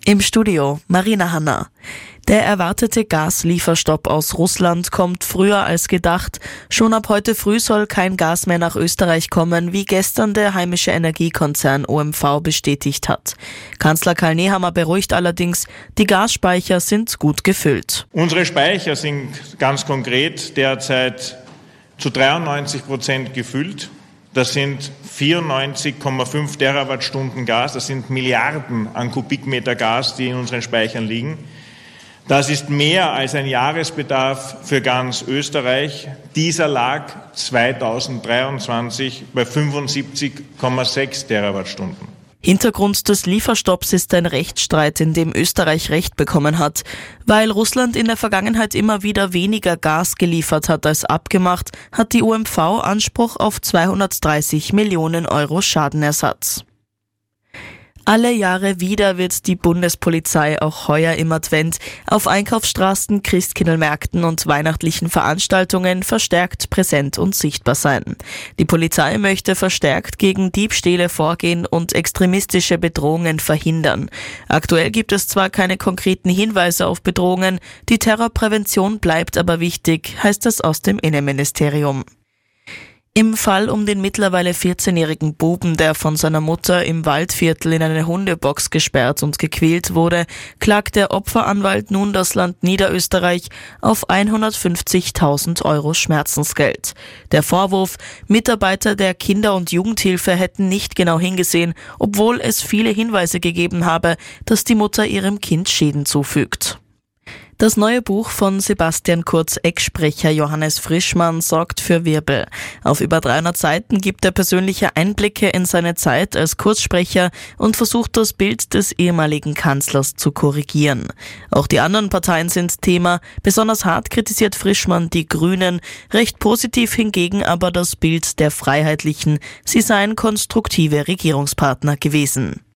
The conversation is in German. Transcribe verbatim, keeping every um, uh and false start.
Im Studio Marina Hanna. Der erwartete Gaslieferstopp aus Russland kommt früher als gedacht. Schon ab heute früh soll kein Gas mehr nach Österreich kommen, wie gestern der heimische Energiekonzern O M V bestätigt hat. Kanzler Karl Nehammer beruhigt allerdings, die Gasspeicher sind gut gefüllt. Unsere Speicher sind ganz konkret derzeit zu dreiundneunzig Prozent gefüllt. Das sind vierundneunzig Komma fünf Terawattstunden Gas, das sind Milliarden an Kubikmeter Gas, die in unseren Speichern liegen. Das ist mehr als ein Jahresbedarf für ganz Österreich. Dieser lag zweitausenddreiundzwanzig bei fünfundsiebzig Komma sechs Terawattstunden. Hintergrund des Lieferstopps ist ein Rechtsstreit, in dem Österreich Recht bekommen hat. Weil Russland in der Vergangenheit immer wieder weniger Gas geliefert hat als abgemacht, hat die O M V Anspruch auf zweihundertdreißig Millionen Euro Schadenersatz. Alle Jahre wieder wird die Bundespolizei auch heuer im Advent auf Einkaufsstraßen, Christkindlmärkten und weihnachtlichen Veranstaltungen verstärkt präsent und sichtbar sein. Die Polizei möchte verstärkt gegen Diebstähle vorgehen und extremistische Bedrohungen verhindern. Aktuell gibt es zwar keine konkreten Hinweise auf Bedrohungen, die Terrorprävention bleibt aber wichtig, heißt es aus dem Innenministerium. Im Fall um den mittlerweile vierzehnjährigen Buben, der von seiner Mutter im Waldviertel in eine Hundebox gesperrt und gequält wurde, klagt der Opferanwalt nun das Land Niederösterreich auf hundertfünfzigtausend Euro Schmerzensgeld. Der Vorwurf, Mitarbeiter der Kinder- und Jugendhilfe hätten nicht genau hingesehen, obwohl es viele Hinweise gegeben habe, dass die Mutter ihrem Kind Schäden zufügt. Das neue Buch von Sebastian Kurz Ecksprecher Johannes Frischmann sorgt für Wirbel. Auf über dreihundert Seiten gibt er persönliche Einblicke in seine Zeit als Kurzsprecher und versucht das Bild des ehemaligen Kanzlers zu korrigieren. Auch die anderen Parteien sind Thema. Besonders hart kritisiert Frischmann die Grünen, recht positiv hingegen aber das Bild der Freiheitlichen. Sie seien konstruktive Regierungspartner gewesen.